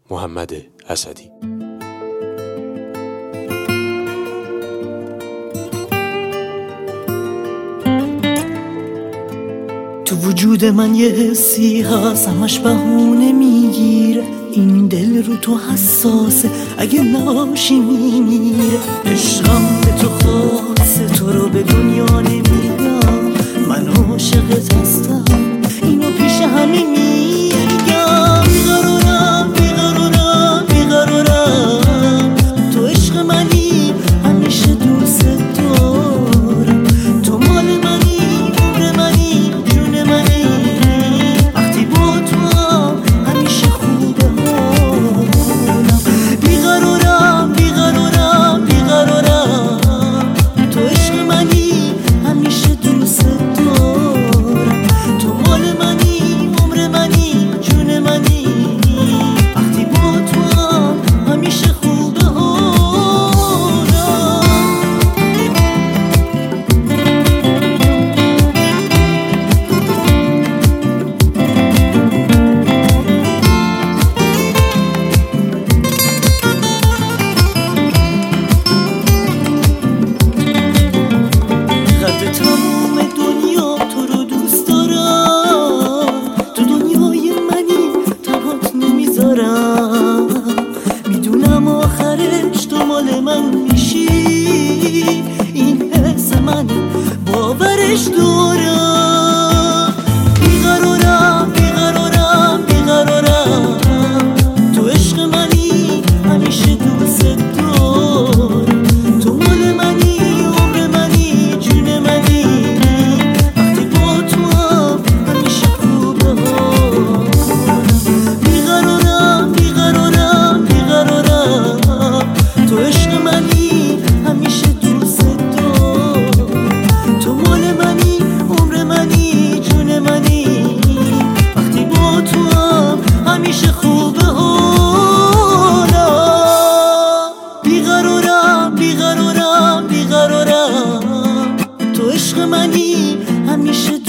محمد اسدی. تو وجود من یه حسی هست همش بهونه میگیره، این دل رو تو حساسه اگه نباشی میمیره. عشقم به تو خاصه، تو رو به دنیا نمیدم، من عاشقت هستم اینو پیش همه میگم. بیقرارم بیقرارم بیقرارم، تو عشق منی همیشه دوست دارم، تو مال منی عمر منی جون منی، وقتی با تو همیشه خوبه حالم. بیقرارم بیقرارم بیقرارم، تو عشق منی همیشه دوست دارم، تو مال منی عمر منی جون منی، وقتی با تو همیشه خوبه حالم. قدر تمام دنیا تو رو دوست دارم، تو دنیای منی تنهات نمیذارم، میدونم آخرش تو مال من میشی، این حس من باورش دارم. بیقرارم بیقرارم بیقرارم، تو عشق منی همیشه دوست دارم، تو مال منی عمر منی جون منی، وقتی با تو همیشه خوبه حالم. بیقرارم بیقرارم بیقرارم، تو عشق منی همیشه دوست دارم، تو مال منی عمر منی جون منی، وقتی با تو همیشه خوبه حالم. بیقرارم بیقرارم بیقرارم، تو عشق منی همیشه